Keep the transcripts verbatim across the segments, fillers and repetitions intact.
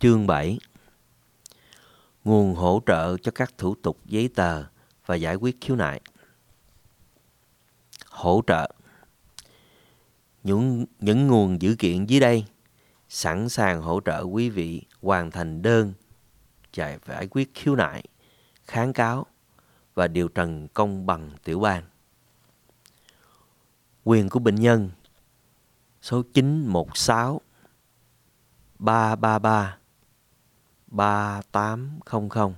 Chương bảy. Nguồn hỗ trợ cho các thủ tục giấy tờ và giải quyết khiếu nại. Hỗ trợ. Những, những nguồn dữ kiện dưới đây sẵn sàng hỗ trợ quý vị hoàn thành đơn giải quyết khiếu nại, kháng cáo và điều trần công bằng tiểu bang. Quyền của bệnh nhân số chín một sáu ba ba ba ba tám không không.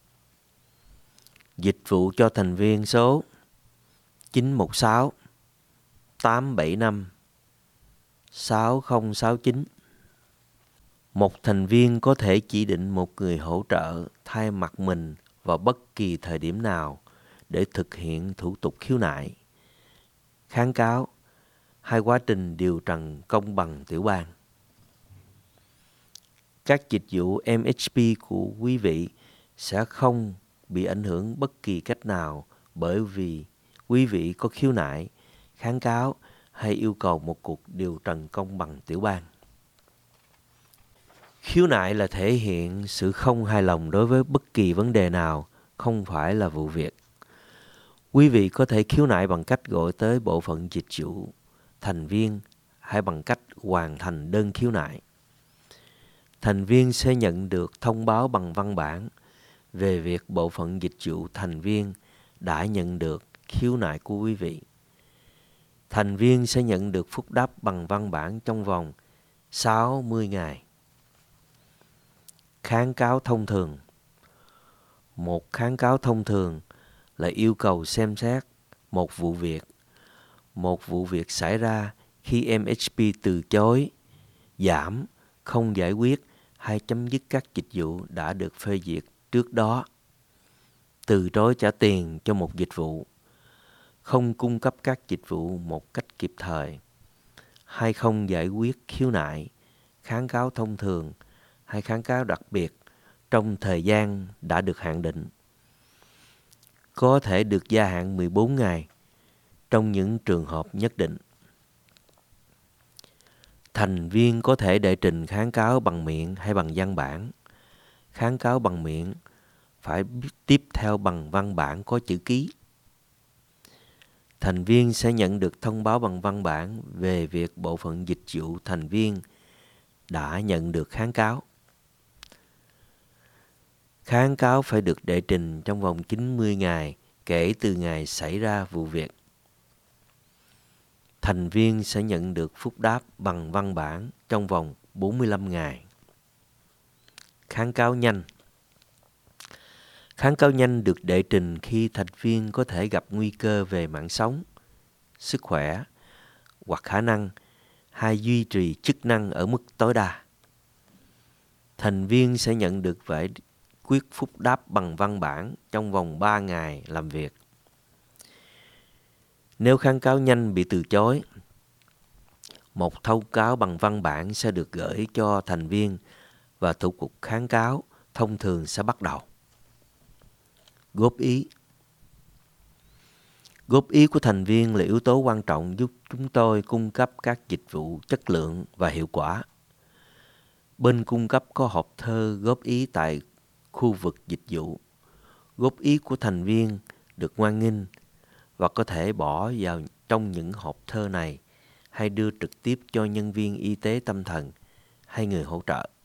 Dịch vụ cho thành viên số chín một sáu tám bảy năm sáu không sáu chín. Một thành viên có thể chỉ định một người hỗ trợ thay mặt mình vào bất kỳ thời điểm nào để thực hiện thủ tục khiếu nại, kháng cáo hay quá trình điều trần công bằng tiểu bang. Các dịch vụ em hát pê của quý vị sẽ không bị ảnh hưởng bất kỳ cách nào bởi vì quý vị có khiếu nại, kháng cáo hay yêu cầu một cuộc điều trần công bằng tiểu bang. Khiếu nại là thể hiện sự không hài lòng đối với bất kỳ vấn đề nào, không phải là vụ việc. Quý vị có thể khiếu nại bằng cách gọi tới bộ phận dịch vụ thành viên hay bằng cách hoàn thành đơn khiếu nại. Thành viên sẽ nhận được thông báo bằng văn bản về việc bộ phận dịch vụ thành viên đã nhận được khiếu nại của quý vị. Thành viên sẽ nhận được phúc đáp bằng văn bản trong vòng sáu mươi ngày. Kháng cáo thông thường. Một kháng cáo thông thường là yêu cầu xem xét một vụ việc. Một vụ việc xảy ra khi em hát pê từ chối, giảm, không giải quyết hay chấm dứt các dịch vụ đã được phê duyệt trước đó, từ chối trả tiền cho một dịch vụ, không cung cấp các dịch vụ một cách kịp thời, hay không giải quyết khiếu nại, kháng cáo thông thường hay kháng cáo đặc biệt trong thời gian đã được hạn định. Có thể được gia hạn mười bốn ngày trong những trường hợp nhất định. Thành viên có thể đệ trình kháng cáo bằng miệng hay bằng văn bản. Kháng cáo bằng miệng phải tiếp theo bằng văn bản có chữ ký. Thành viên sẽ nhận được thông báo bằng văn bản về việc bộ phận dịch vụ thành viên đã nhận được kháng cáo. Kháng cáo phải được đệ trình trong vòng chín mươi ngày kể từ ngày xảy ra vụ việc. Thành viên sẽ nhận được phúc đáp bằng văn bản trong vòng bốn mươi lăm ngày. Kháng cáo nhanh. Kháng cáo nhanh được đệ trình khi thành viên có thể gặp nguy cơ về mạng sống, sức khỏe hoặc khả năng hay duy trì chức năng ở mức tối đa. Thành viên sẽ nhận được giải quyết phúc đáp bằng văn bản trong vòng ba ngày làm việc. Nếu kháng cáo nhanh bị từ chối, một thông cáo bằng văn bản sẽ được gửi cho thành viên và thủ tục kháng cáo thông thường sẽ bắt đầu. Góp ý. Góp ý của thành viên là yếu tố quan trọng giúp chúng tôi cung cấp các dịch vụ chất lượng và hiệu quả. Bên cung cấp có hộp thơ góp ý tại khu vực dịch vụ. Góp ý của thành viên được hoan nghênh và có thể bỏ vào trong những hộp thơ này hay đưa trực tiếp cho nhân viên y tế tâm thần hay người hỗ trợ.